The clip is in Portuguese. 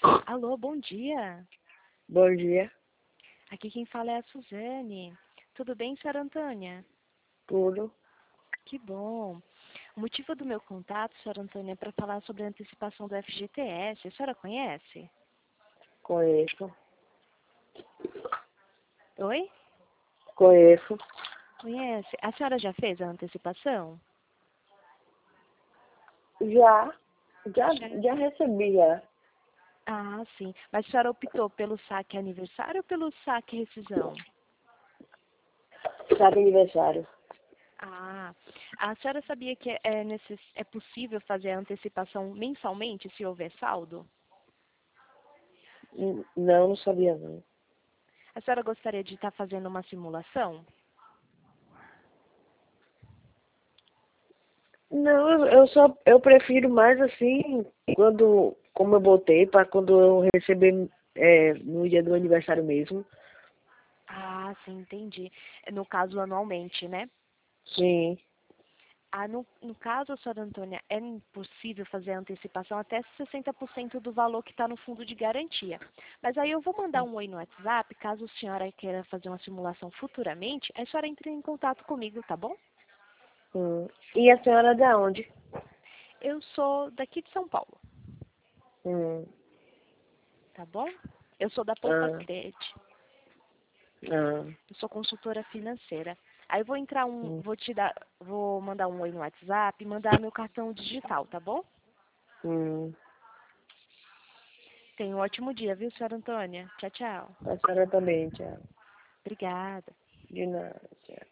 Alô, bom dia. Bom dia, Aqui quem fala é a Suzane. Tudo bem, senhora Antônia? tudo. Que bom. O motivo do meu contato, senhora Antônia, é para falar sobre a antecipação do FGTS. A senhora conhece? Conheço, Oi? conheço. Conhece? A senhora já fez a antecipação? Já, já, Já. já recebi já. Ah, sim. Mas a senhora optou pelo saque aniversário ou pelo saque rescisão? Sabe aniversário? Ah, a senhora sabia que é possível fazer a antecipação mensalmente se houver saldo? Não, não sabia não. A senhora gostaria de estar fazendo uma simulação? Não, eu prefiro mais assim, como eu botei, para quando eu receber no dia do aniversário mesmo. Ah, sim, entendi. No caso, anualmente, né? Sim. Ah, no caso, senhora Antônia, é impossível fazer a antecipação até 60% do valor que está no fundo de garantia. Mas aí eu vou mandar um oi no WhatsApp, caso a senhora queira fazer uma simulação futuramente, a senhora entre em contato comigo, tá bom? E a senhora é de onde? Eu sou daqui de São Paulo, Hum. tá bom? Eu sou da Poupa Ah, Cred, ah, eu sou consultora financeira. Aí eu hum, vou mandar um oi no WhatsApp e mandar meu cartão digital, tá bom? hum. Tenha um ótimo dia, viu, senhora Antônia? Tchau, tchau. A senhora também, tchau. Obrigada. De nada, tchau.